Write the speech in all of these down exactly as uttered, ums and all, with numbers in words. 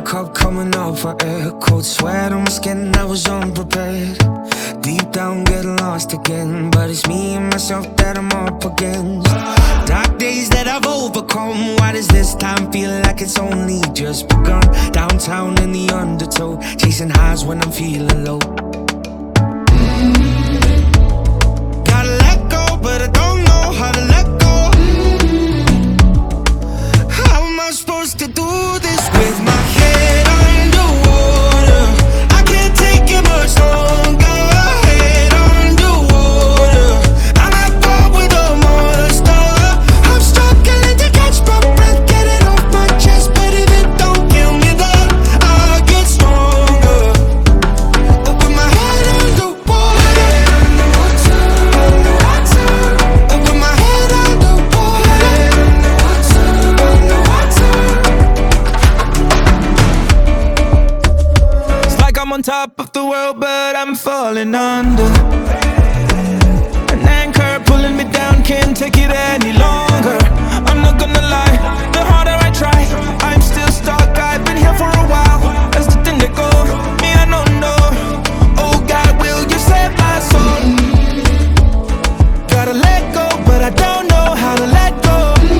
woke up coming off for air. Cold sweat on my skin, I was unprepared. Deep down getting lost again, but it's me and myself that I'm up against. Dark days that I've overcome. Why does this time feel like it's only just begun? Downtown in the undertow, chasing highs when I'm feeling low. Gotta let go, but I don't know how to let go. How am I supposed to do this with my head underwater? I can't take it much longer. Head underwater, I'm at war with a monster. I'm struggling to catch my breath, get it off my chest. But if it don't kill me, then I'll get stronger. Up with my head underwater, up with my head underwater. It's like I'm on top of the world, but I'm falling under. An anchor pulling me down, can't take it any longer. I'm not gonna lie, the harder I try, I'm still stuck. I've been here for a while, there's nothing to go. Me, I don't know. Oh God, will you save my soul? Gotta let go, but I don't know how to let go.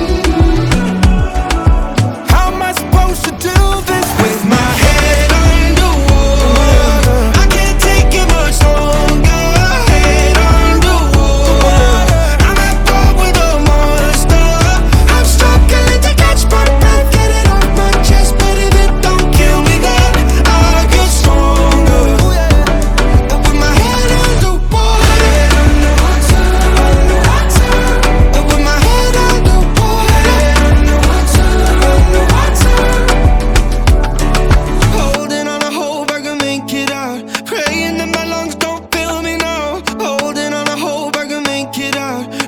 How am I supposed to do this with my head underwater? I can't take it much longer. Head underwater, I'm at war with a monster. I'm struggling to catch my breath, get it off my chest. But if it don't kill me, then I'll get stronger. Up with my head underwater, up with my head underwater. Holding on a hope I can make it out. Praying that my lungs don't fail me now. Holding on a hope I can make it out.